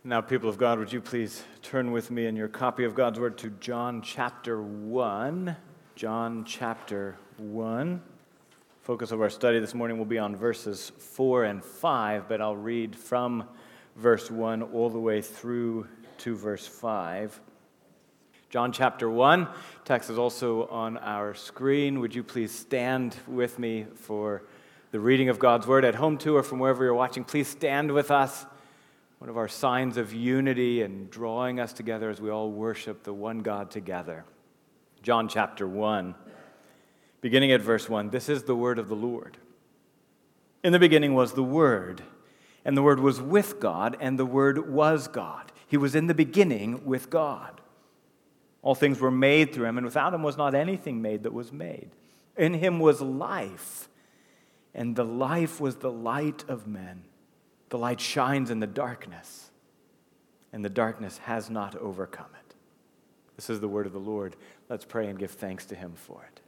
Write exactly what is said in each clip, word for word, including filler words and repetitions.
Now, people of God, would you please turn with me in your copy of God's Word to John chapter one. John chapter one. Focus of our study this morning will be on verses four and five, but I'll read from verse one all the way through to verse five. John chapter one. Text is also on our screen. Would you please stand with me for the reading of God's Word at home too, or from wherever you're watching? Please stand with us. One of our signs of unity and drawing us together as we all worship the one God together. John chapter one, beginning at verse one. This is the word of the Lord. In the beginning was the Word, and the Word was with God, and the Word was God. He was in the beginning with God. All things were made through him, and without him was not anything made that was made. In him was life, and the life was the light of men. The light shines in the darkness, and the darkness has not overcome it. This is the word of the Lord. Let's pray and give thanks to him for it.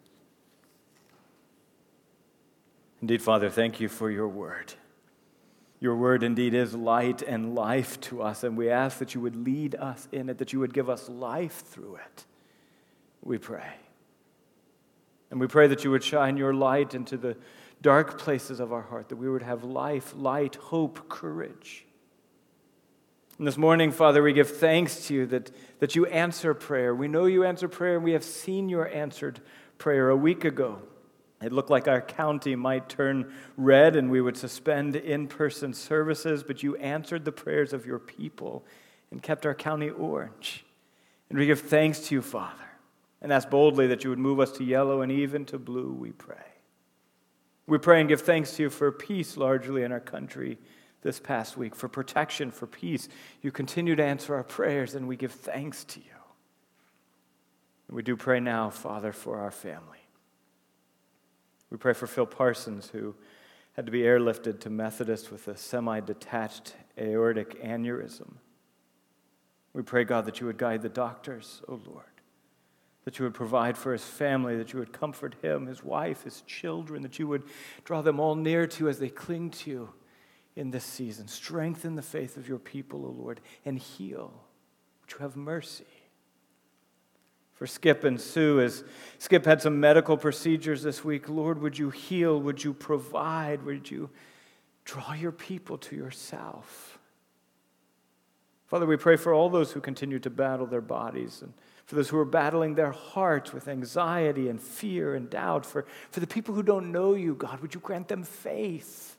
Indeed, Father, thank you for your word. Your word indeed is light and life to us, and we ask that you would lead us in it, that you would give us life through it. We pray. And we pray that you would shine your light into the dark places of our heart, that we would have life, light, hope, courage. And this morning, Father, we give thanks to you that, that you answer prayer. We know you answer prayer, and we have seen your answered prayer a week ago. It looked like our county might turn red and we would suspend in-person services, but you answered the prayers of your people and kept our county orange. And we give thanks to you, Father, and ask boldly that you would move us to yellow and even to blue, we pray. We pray and give thanks to you for peace largely in our country this past week, for protection, for peace. You continue to answer our prayers, and we give thanks to you. And we do pray now, Father, for our family. We pray for Phil Parsons, who had to be airlifted to Methodist with a semi-detached aortic aneurysm. We pray, God, that you would guide the doctors, O Lord, that you would provide for his family, that you would comfort him, his wife, his children, that you would draw them all near to you as they cling to you in this season. Strengthen the faith of your people, O Lord, and heal. Would you have mercy? For Skip and Sue, as Skip had some medical procedures this week, Lord, would you heal? Would you provide? Would you draw your people to yourself? Father, we pray for all those who continue to battle their bodies, and for those who are battling their hearts with anxiety and fear and doubt. For, for the people who don't know you, God, would you grant them faith?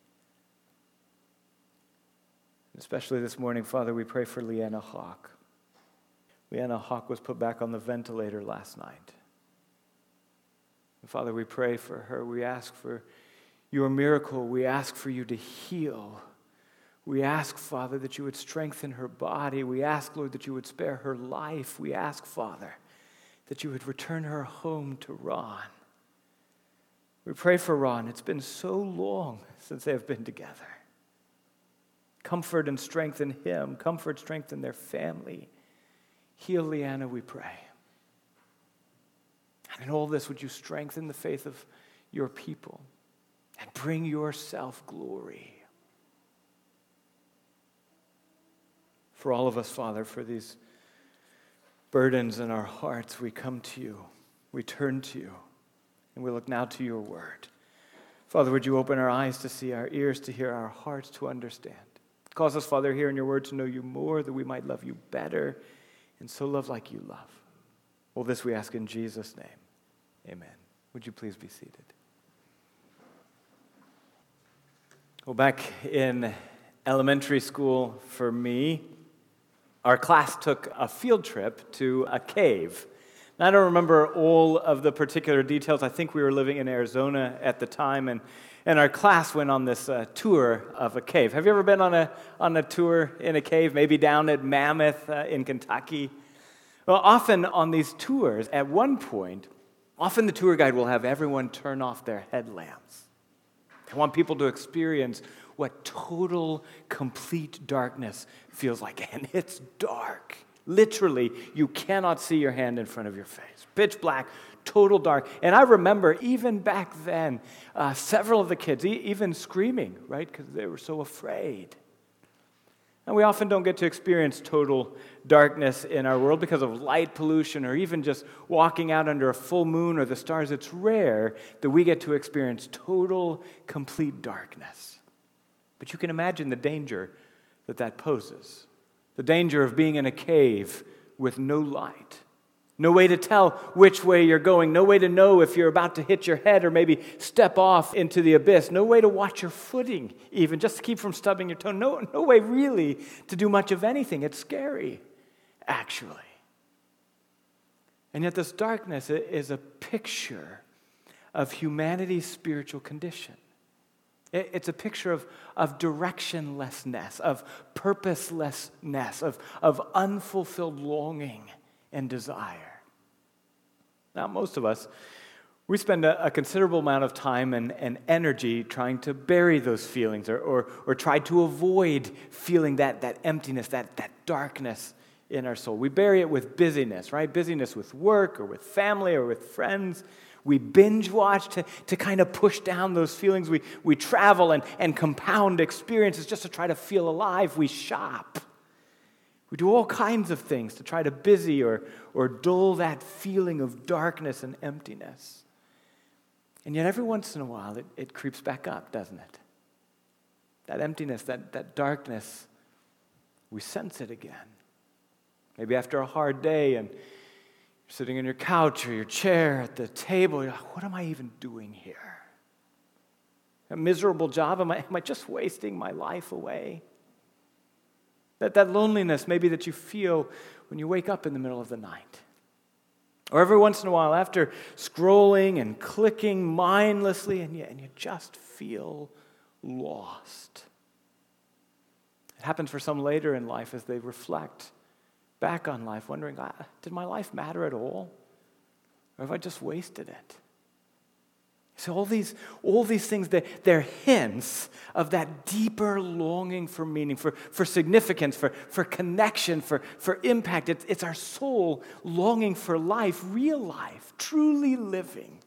Especially this morning, Father, we pray for Leanna Hawk. Leanna Hawk was put back on the ventilator last night. And Father, we pray for her. We ask for your miracle. We ask for you to heal. We ask, Father, that you would strengthen her body. We ask, Lord, that you would spare her life. We ask, Father, that you would return her home to Ron. We pray for Ron. It's been so long since they have been together. Comfort and strengthen him. Comfort, strengthen their family. Heal Leanna, we pray. And in all this, would you strengthen the faith of your people and bring yourself glory. For all of us, Father, for these burdens in our hearts, we come to you, we turn to you, and we look now to your word. Father, would you open our eyes to see, our ears to hear, our hearts to understand. Cause us, Father, here in your word to know you more, that we might love you better, and so love like you love. All this we ask in Jesus' name. Amen. Would you please be seated? Well, back in elementary school for me, our class took a field trip to a cave. Now, I don't remember all of the particular details. I think we were living in Arizona at the time, and, and our class went on this uh, tour of a cave. Have you ever been on a on a tour in a cave, maybe down at Mammoth uh, in Kentucky? Well, often on these tours, at one point, often the tour guide will have everyone turn off their headlamps. They want people to experience what total, complete darkness feels like. And it's dark. Literally, you cannot see your hand in front of your face. Pitch black, total dark. And I remember even back then, uh, several of the kids, e- even screaming, right, because they were so afraid. And we often don't get to experience total darkness in our world because of light pollution or even just walking out under a full moon or the stars. It's rare that we get to experience total, complete darkness. But you can imagine the danger that that poses. The danger of being in a cave with no light. No way to tell which way you're going. No way to know if you're about to hit your head or maybe step off into the abyss. No way to watch your footing even, just to keep from stubbing your toe. No, no way really to do much of anything. It's scary, actually. And yet this darkness is a picture of humanity's spiritual condition. It's a picture of, of directionlessness, of purposelessness, of, of unfulfilled longing and desire. Now, most of us, we spend a, a considerable amount of time and, and energy trying to bury those feelings or, or, or try to avoid feeling that, that emptiness, that, that darkness in our soul. We bury it with busyness, right? Busyness with work or with family or with friends. We binge watch to, to kind of push down those feelings. We, we travel and, and compound experiences just to try to feel alive. We shop. We do all kinds of things to try to busy or, or dull that feeling of darkness and emptiness. And yet every once in a while it, it creeps back up, doesn't it? That emptiness, that, that darkness, we sense it again. Maybe after a hard day and you're sitting on your couch or your chair at the table, you're like, what am I even doing here? A miserable job? Am I, am I just wasting my life away? That, that loneliness maybe that you feel when you wake up in the middle of the night. Or every once in a while after scrolling and clicking mindlessly and you, and you just feel lost. It happens for some later in life as they reflect back on life, wondering, ah, did my life matter at all? Or have I just wasted it? So all these, all these things, they're, they're hints of that deeper longing for meaning, for, for significance, for, for connection, for, for impact. It's, it's our soul longing for life, real life, truly living.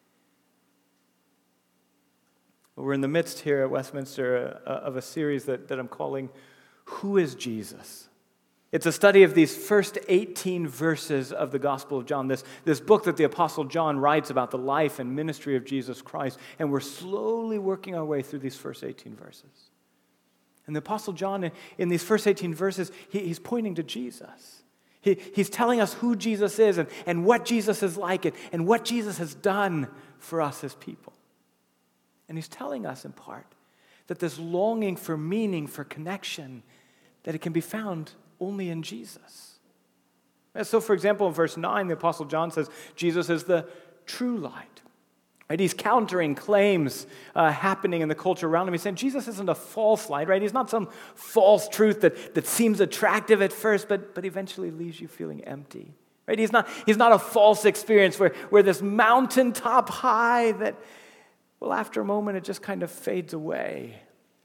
Well, we're in the midst here at Westminster uh, of a series that, that I'm calling, Who is Jesus? It's a study of these first eighteen verses of the Gospel of John, this, this book that the Apostle John writes about the life and ministry of Jesus Christ, and we're slowly working our way through these first eighteen verses. And the Apostle John, in, in these first eighteen verses, he, he's pointing to Jesus. He, he's telling us who Jesus is and, and what Jesus is like and, and what Jesus has done for us as people. And he's telling us in part that this longing for meaning, for connection, that it can be found only in Jesus. And so, for example, in verse nine, the Apostle John says Jesus is the true light. Right? He's countering claims uh, happening in the culture around him. He's saying Jesus isn't a false light, right? He's not some false truth that, that seems attractive at first, but, but eventually leaves you feeling empty. Right? He's not, he's not a false experience where, where this mountaintop high that, well, after a moment, it just kind of fades away.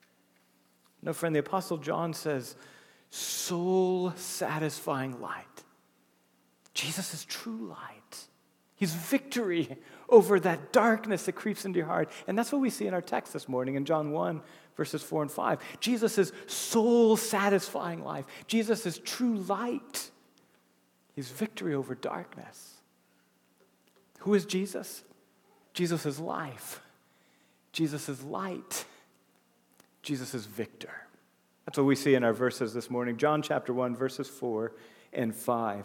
No, friend, the Apostle John says, soul-satisfying light. Jesus is true light. He's victory over that darkness that creeps into your heart. And that's what we see in our text this morning in John one, verses four and five. Jesus is soul-satisfying life. Jesus is true light. He's victory over darkness. Who is Jesus? Jesus is life. Jesus is light. Jesus is victor. That's what we see in our verses this morning. John chapter one, verses four and five.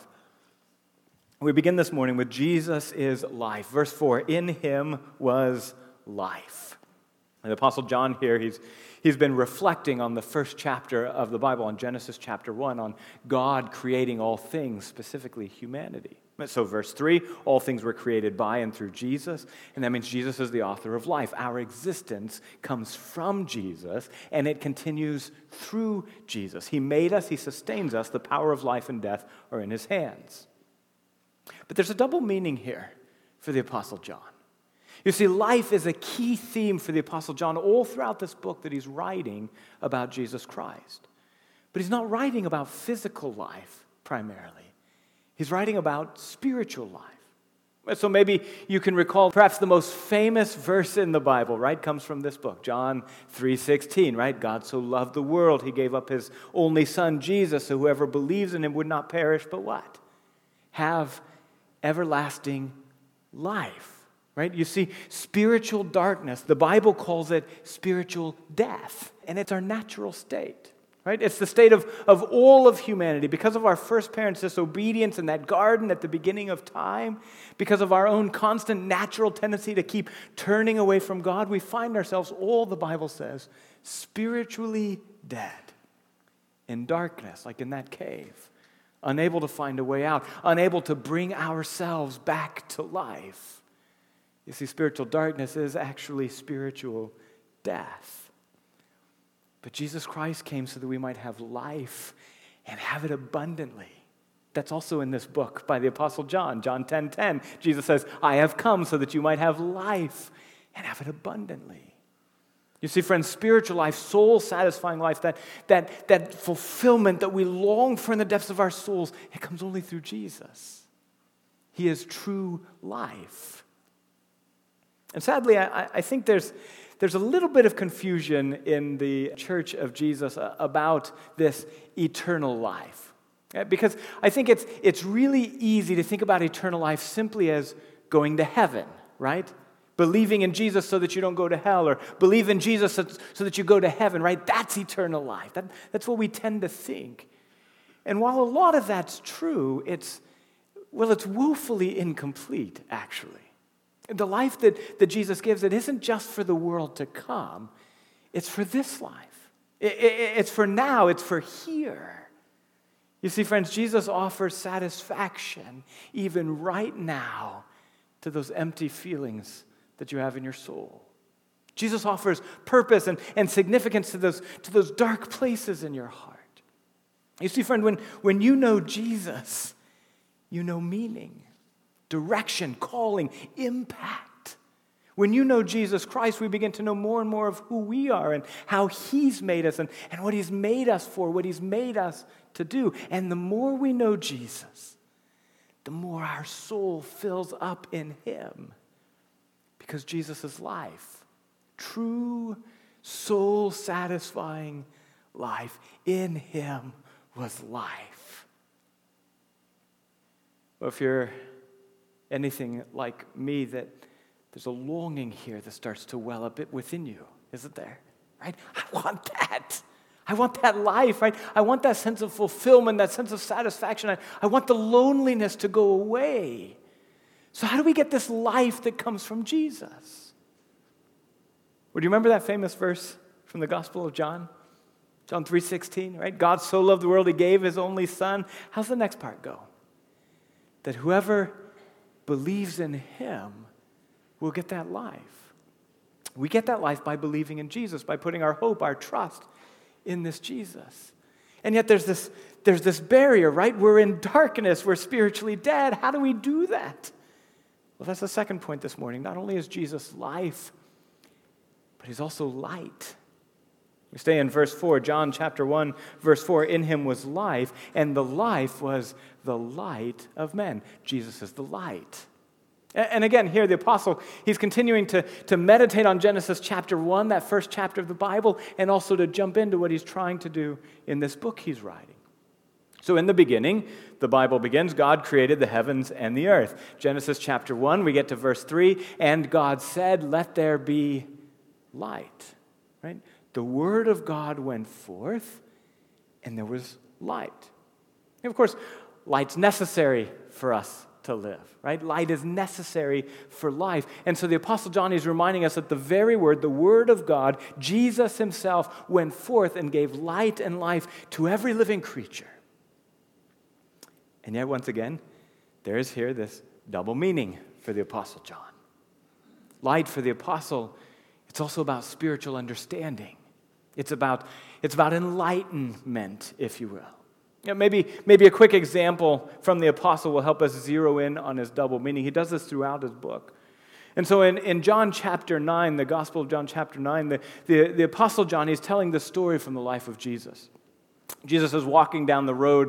We begin this morning with Jesus is life. Verse four, in him was life. And the Apostle John here, he's, he's been reflecting on the first chapter of the Bible, on Genesis chapter one, on God creating all things, specifically humanity. So verse three, all things were created by and through Jesus, and that means Jesus is the author of life. Our existence comes from Jesus, and it continues through Jesus. He made us, he sustains us, the power of life and death are in his hands. But there's a double meaning here for the Apostle John. You see, life is a key theme for the Apostle John all throughout this book that he's writing about Jesus Christ. But he's not writing about physical life primarily. He's writing about spiritual life. So maybe you can recall perhaps the most famous verse in the Bible, right? Comes from this book, John three sixteen, right? God so loved the world, he gave up his only son, Jesus, so whoever believes in him would not perish, but what? Have everlasting life, right? You see, spiritual darkness, the Bible calls it spiritual death, and it's our natural state. Right? It's the state of, of all of humanity. Because of our first parents' disobedience in that garden at the beginning of time, because of our own constant natural tendency to keep turning away from God, we find ourselves, all the Bible says, spiritually dead, in darkness, like in that cave, unable to find a way out, unable to bring ourselves back to life. You see, spiritual darkness is actually spiritual death. But Jesus Christ came so that we might have life and have it abundantly. That's also in this book by the Apostle John, John ten ten. Jesus says, I have come so that you might have life and have it abundantly. You see, friends, spiritual life, soul-satisfying life, that, that, that fulfillment that we long for in the depths of our souls, it comes only through Jesus. He is true life. And sadly, I, I think there's... There's a little bit of confusion in the Church of Jesus about this eternal life. Because I think it's, it's really easy to think about eternal life simply as going to heaven, right? Believing in Jesus so that you don't go to hell, or believe in Jesus so, so that you go to heaven, right? That's eternal life. That, that's what we tend to think. And while a lot of that's true, it's, well, it's woefully incomplete, actually. The life that, that Jesus gives, it isn't just for the world to come. It's for this life. It, it, it's for now. It's for here. You see, friends, Jesus offers satisfaction even right now to those empty feelings that you have in your soul. Jesus offers purpose and, and significance to those, to those dark places in your heart. You see, friend, when, when you know Jesus, you know meaning, direction, calling, impact. When you know Jesus Christ, we begin to know more and more of who we are and how he's made us and, and what he's made us for, what he's made us to do. And the more we know Jesus, the more our soul fills up in him, because Jesus is life. True, soul-satisfying life. In him was life. Well, if you're anything like me, that there's a longing here that starts to well up within you, isn't there? Right? I want that. I want that life, right? I want that sense of fulfillment, that sense of satisfaction. I, I want the loneliness to go away. So how do we get this life that comes from Jesus? Well, do you remember that famous verse from the Gospel of John? John three sixteen, right? God so loved the world, he gave his only son. How's the next part go? That whoever believes in him will get that life. We get that life by believing in Jesus, by putting our hope, our trust in this Jesus. And yet there's this, there's this barrier, right? We're in darkness, we're spiritually dead. How do we do that? Well, that's the second point this morning. Not only is Jesus life, but he's also light. We stay in verse four, John chapter one, verse four, in him was life, and the life was the light of men. Jesus is the light. And again, here the apostle, he's continuing to, to meditate on Genesis chapter one, that first chapter of the Bible, and also to jump into what he's trying to do in this book he's writing. So in the beginning, the Bible begins, God created the heavens and the earth. Genesis chapter one, we get to verse three, and God said, let there be light, right? The word of God went forth, and there was light. And of course, light's necessary for us to live, right? Light is necessary for life. And so the Apostle John is reminding us that the very word, the word of God, Jesus himself went forth and gave light and life to every living creature. And yet, once again, there is here this double meaning for the Apostle John. Light for the apostle, it's also about spiritual understanding. It's about, it's about enlightenment, if you will. You know, maybe, maybe a quick example from the apostle will help us zero in on his double meaning. He does this throughout his book. And so in, in John chapter nine, the Gospel of John chapter nine, the, the, the apostle John, he's telling the story from the life of Jesus. Jesus is walking down the road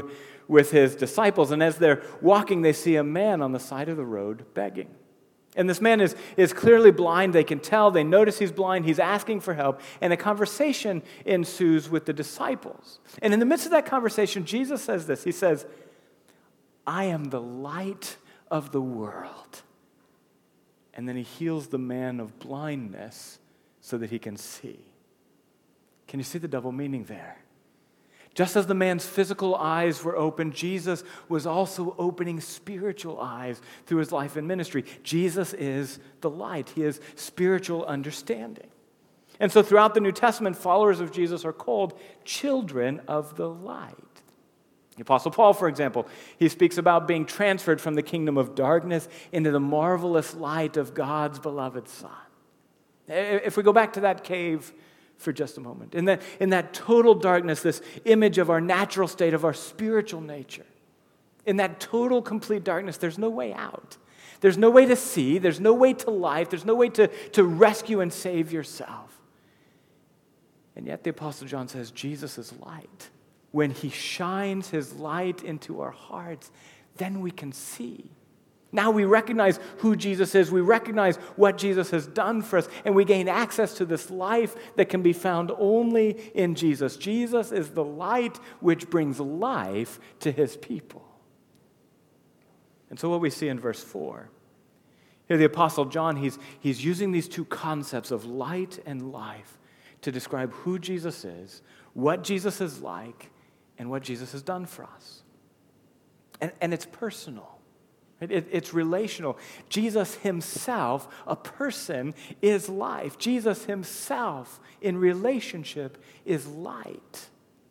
with his disciples, and as they're walking, they see a man on the side of the road begging. And this man is, is clearly blind. They can tell. They notice he's blind. He's asking for help. And a conversation ensues with the disciples. And in the midst of that conversation, Jesus says this. He says, I am the light of the world. And then he heals the man of blindness so that he can see. Can you see the double meaning there? Just as the man's physical eyes were open, Jesus was also opening spiritual eyes through his life and ministry. Jesus is the light. He is spiritual understanding. And so throughout the New Testament, followers of Jesus are called children of the light. The Apostle Paul, for example, he speaks about being transferred from the kingdom of darkness into the marvelous light of God's beloved Son. If we go back to that cave for just a moment. In that, in that total darkness, this image of our natural state, of our spiritual nature, in that total, complete darkness, there's no way out. There's no way to see. There's no way to life. There's no way to, to rescue and save yourself. And yet the Apostle John says Jesus is light. When he shines his light into our hearts, then we can see. Now we recognize who Jesus is. We recognize what Jesus has done for us, and we gain access to this life that can be found only in Jesus. Jesus is the light which brings life to his people. And so what we see in verse four, here the Apostle John, he's, he's using these two concepts of light and life to describe who Jesus is, what Jesus is like, and what Jesus has done for us. And, and it's personal. It, it's relational. Jesus himself, a person, is life. Jesus himself, in relationship, is light.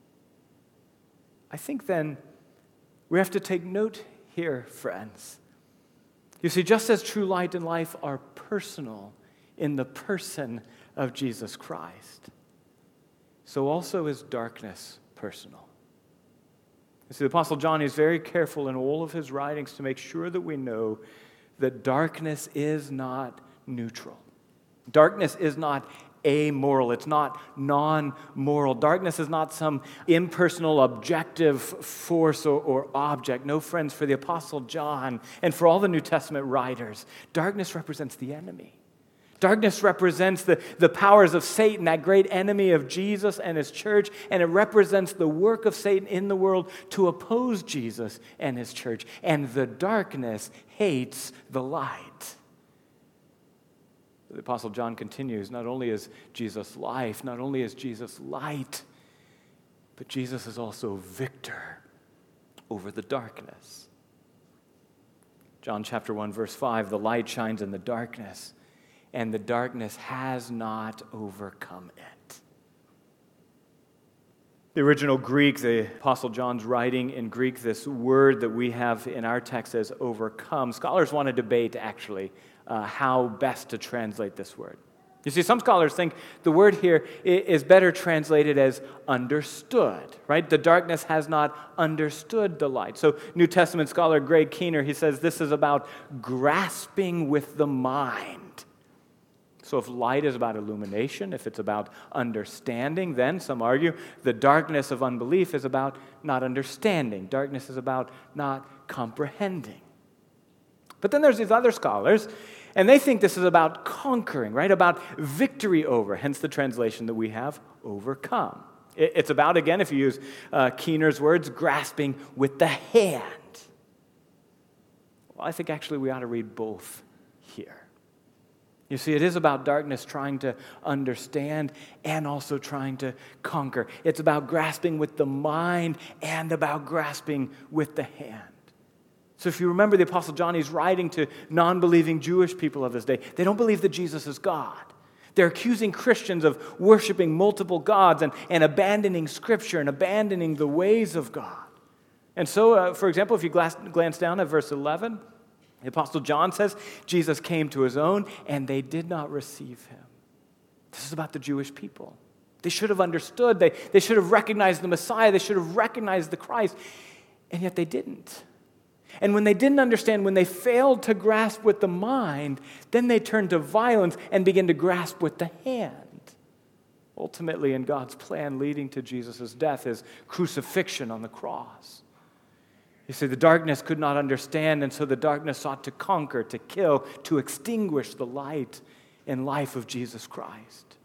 I think then we have to take note here, friends. You see, just as true light and life are personal in the person of Jesus Christ, so also is darkness personal. You see, the Apostle John is very careful in all of his writings to make sure that we know that darkness is not neutral. Darkness is not amoral. It's not non-moral. Darkness is not some impersonal, objective force or, or object. No, friends, for the Apostle John and for all the New Testament writers, darkness represents the enemy. Darkness represents the, the powers of Satan, that great enemy of Jesus and his church, and it represents the work of Satan in the world to oppose Jesus and his church. And the darkness hates the light. The Apostle John continues, not only is Jesus life, not only is Jesus light, but Jesus is also victor over the darkness. John chapter one, verse five, the light shines in the darkness, and the darkness has not overcome it. The original Greek, the Apostle John's writing in Greek, this word that we have in our text as overcome, scholars want to debate, actually, uh, how best to translate this word. You see, some scholars think the word here is better translated as understood, right? The darkness has not understood the light. So New Testament scholar Greg Keener, he says this is about grasping with the mind. So if light is about illumination, if it's about understanding, then some argue the darkness of unbelief is about not understanding. Darkness is about not comprehending. But then there's these other scholars, and they think this is about conquering, right? About victory over, hence the translation that we have, overcome. It's about, again, if you use uh, Keener's words, grasping with the hand. Well, I think actually we ought to read both here. You see, it is about darkness trying to understand and also trying to conquer. It's about grasping with the mind and about grasping with the hand. So if you remember, the Apostle John, he's writing to non-believing Jewish people of his day. They don't believe that Jesus is God. They're accusing Christians of worshiping multiple gods and, and abandoning Scripture and abandoning the ways of God. And so, uh, for example, if you glance, glance down at verse eleven, the Apostle John says, Jesus came to his own, and they did not receive him. This is about the Jewish people. They should have understood. They, they should have recognized the Messiah. They should have recognized the Christ, and yet they didn't. And when they didn't understand, when they failed to grasp with the mind, then they turned to violence and began to grasp with the hand. Ultimately, in God's plan leading to Jesus' death, his crucifixion on the cross. You see, the darkness could not understand, and so the darkness sought to conquer, to kill, to extinguish the light and life of Jesus Christ.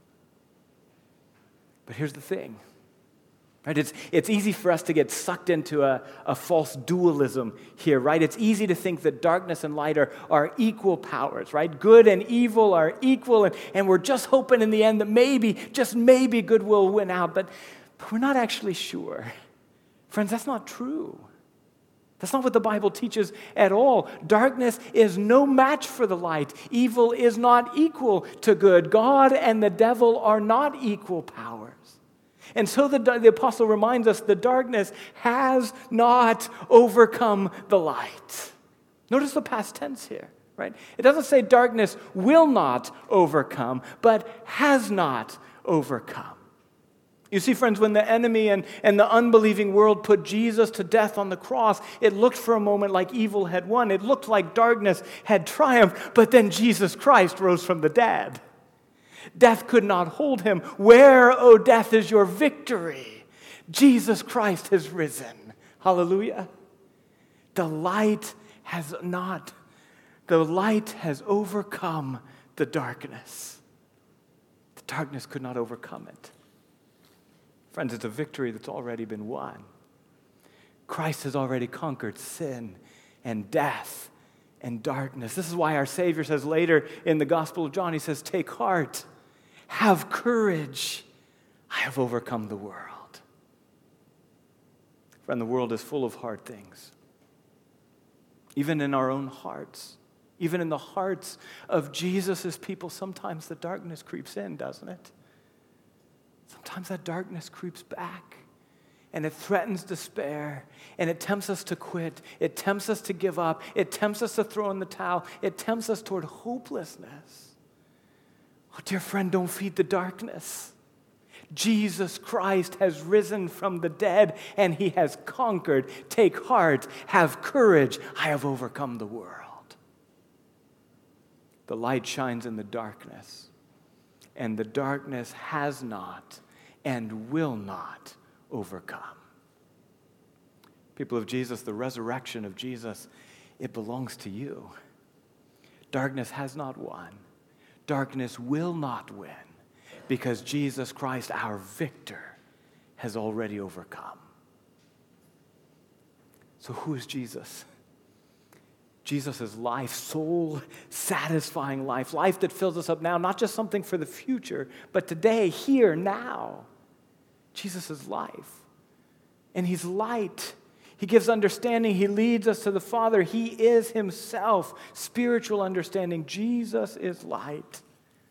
But here's the thing. Right? It's, it's easy for us to get sucked into a, a false dualism here, right? It's easy to think that darkness and light are, are equal powers, right? Good and evil are equal, and, and we're just hoping in the end that maybe, just maybe, good will win out, but, but we're not actually sure. Friends, that's not true. That's not what the Bible teaches at all. Darkness is no match for the light. Evil is not equal to good. God and the devil are not equal powers. And so the, the apostle reminds us the darkness has not overcome the light. Notice the past tense here, right? It doesn't say darkness will not overcome, but has not overcome. You see, friends, when the enemy and, and the unbelieving world put Jesus to death on the cross, it looked for a moment like evil had won. It looked like darkness had triumphed, but then Jesus Christ rose from the dead. Death could not hold him. Where, O death, is your victory? Jesus Christ has risen. Hallelujah. The light has not, the light has overcome the darkness. The darkness could not overcome it. Friends, it's a victory that's already been won. Christ has already conquered sin and death and darkness. This is why our Savior says later in the Gospel of John, he says, take heart, have courage, I have overcome the world. Friend, the world is full of hard things. Even in our own hearts, even in the hearts of Jesus' people, sometimes the darkness creeps in, doesn't it? Sometimes that darkness creeps back, and it threatens despair, and it tempts us to quit. It tempts us to give up. It tempts us to throw in the towel. It tempts us toward hopelessness. Oh, dear friend, don't feed the darkness. Jesus Christ has risen from the dead, and he has conquered. Take heart, have courage. I have overcome the world. The light shines in the darkness, and the darkness has not and will not overcome. People of Jesus, the resurrection of Jesus, it belongs to you. Darkness has not won. Darkness will not win because Jesus Christ, our victor, has already overcome. So who is Jesus? Jesus is life, soul-satisfying life, life that fills us up now, not just something for the future, but today, here, now. Jesus is life, and he's light. He gives understanding. He leads us to the Father. He is himself spiritual understanding. Jesus is light,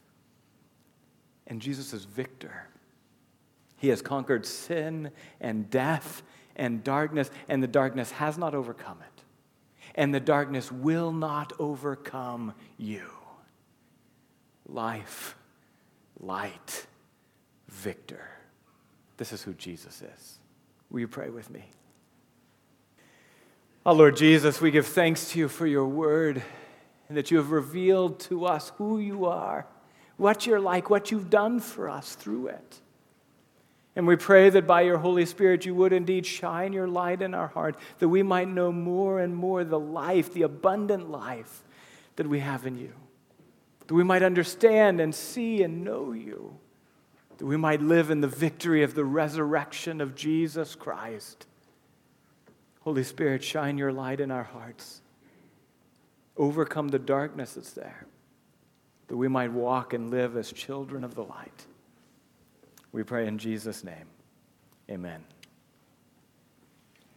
and Jesus is victor. He has conquered sin and death and darkness, and the darkness has not overcome it. And the darkness will not overcome you. Life, light, victor. This is who Jesus is. Will you pray with me? Oh, Lord Jesus, we give thanks to you for your word and that you have revealed to us who you are, what you're like, what you've done for us through it. And we pray that by your Holy Spirit you would indeed shine your light in our heart, that we might know more and more the life, the abundant life that we have in you. That we might understand and see and know you. That we might live in the victory of the resurrection of Jesus Christ. Holy Spirit, shine your light in our hearts. Overcome the darkness that's there. That we might walk and live as children of the light. We pray in Jesus' name. Amen.